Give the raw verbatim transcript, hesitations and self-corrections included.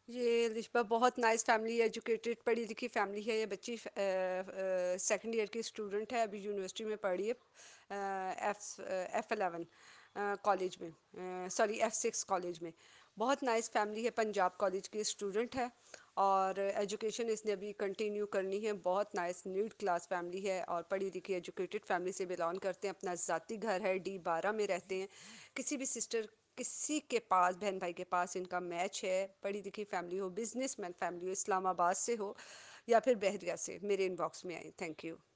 ये रिश्बा बहुत nice family, educated पढ़ी लिखी फैमिली है। ये बच्ची सेकंड ईयर की स्टूडेंट है, अभी यूनिवर्सिटी में पढ़ रही है, एफ एफ एलेवन कॉलेज में, सॉरी एफ सिक्स कॉलेज में। बहुत नाइस फैमिली है, पंजाब कॉलेज की स्टूडेंट है और एजुकेशन इसने अभी कंटिन्यू करनी है। बहुत नाइस मिडिल क्लास फैमिली है और पढ़ी लिखी एजुकेटेड फैमिली से बिलोंग करते हैं। अपना ज़ाती घर है, डी बारह में रहते हैं। किसी भी सिस्टर किसी के पास, बहन भाई के पास इनका मैच है। पढ़ी लिखी फैमिली हो, बिजनेसमैन फैमिली हो, इस्लामाबाद से हो या फिर बहरिया से, मेरे इनबॉक्स में आए। Thank you.